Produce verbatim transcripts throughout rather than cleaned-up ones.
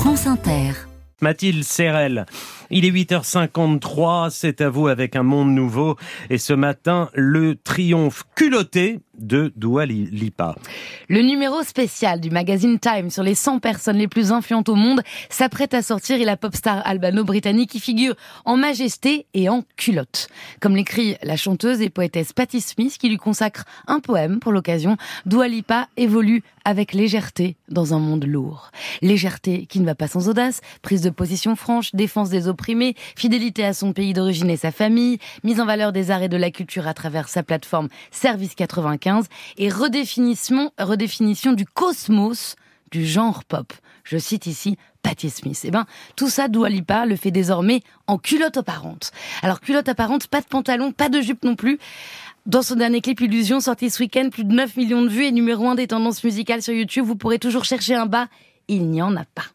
France Inter. Mathilde Serrel. Il est huit heures cinquante-trois, c'est à vous avec un monde nouveau. Et ce matin, le triomphe culotté de Dua Lipa. Le numéro spécial du magazine Time sur les cent personnes les plus influentes au monde s'apprête à sortir et la pop star albano-britannique y figure en majesté et en culotte. Comme l'écrit la chanteuse et poétesse Patti Smith qui lui consacre un poème pour l'occasion, Dua Lipa évolue avec légèreté dans un monde lourd. Légèreté qui ne va pas sans audace, prise de position franche, défense des opprimés, fidélité à son pays d'origine et sa famille, mise en valeur des arts et de la culture à travers sa plateforme Service quatre-vingt-quinze et redéfinition, redéfinition du cosmos du genre pop. Je cite ici Patti Smith. Eh ben, tout ça, Dua Lipa le fait désormais en culotte apparente. Alors, culotte apparente, pas de pantalon, pas de jupe non plus. Dans son dernier clip Illusion, sorti ce week-end, plus de neuf millions de vues et numéro un des tendances musicales sur YouTube, vous pourrez toujours chercher un bas. Il n'y en a pas.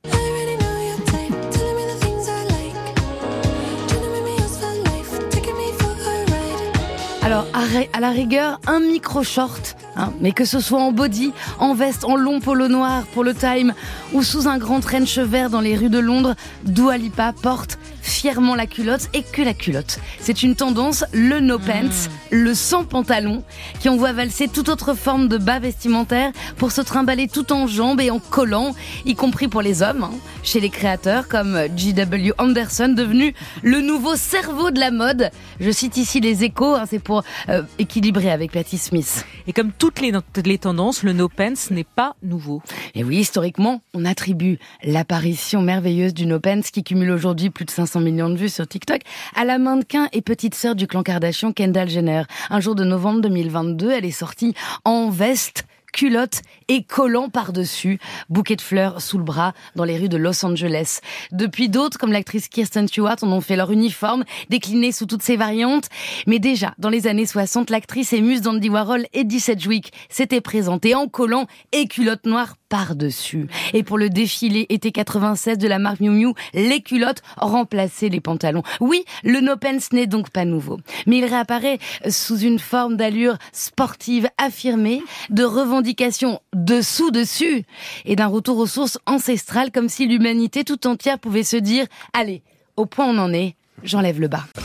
Alors, à la rigueur, un micro-short, hein, mais que ce soit en body, en veste, en long polo noir pour le Time ou sous un grand trench vert dans les rues de Londres, Dua Lipa porte fièrement la culotte et que la culotte. C'est une tendance, le no pants, mmh. le sans pantalon, qui envoie valser toute autre forme de bas vestimentaire pour se trimballer tout en jambes et en collant, y compris pour les hommes, hein, chez les créateurs comme J W Anderson, devenu le nouveau cerveau de la mode. Je cite ici les Échos, hein, c'est pour euh, équilibrer avec Patti Smith. Et comme toutes les, les tendances, le no pants n'est pas nouveau. Et oui, historiquement, on attribue l'apparition merveilleuse du no pants qui cumule aujourd'hui plus de cinq cents millions de vues sur TikTok à la mannequin et petite sœur du clan Kardashian, Kendall Jenner. Un jour de novembre deux mille vingt-deux, elle est sortie en veste, culotte et collant par-dessus, bouquet de fleurs sous le bras dans les rues de Los Angeles. Depuis, d'autres, comme l'actrice Kristen Stewart, en ont fait leur uniforme, décliné sous toutes ses variantes. Mais déjà, dans les années soixante, l'actrice et muse d'Andy Warhol, Eddie Sedgwick, s'était présentée en collant et culotte noire par-dessus. Et pour le défilé été quatre-vingt-seize de la marque Miu Miu, les culottes remplaçaient les pantalons. Oui, le no pants n'est donc pas nouveau. Mais il réapparaît sous une forme d'allure sportive affirmée, de revendication dessous-dessus et d'un retour aux sources ancestrales, comme si l'humanité tout entière pouvait se dire « Allez, au point où on en est, j'enlève le bas ».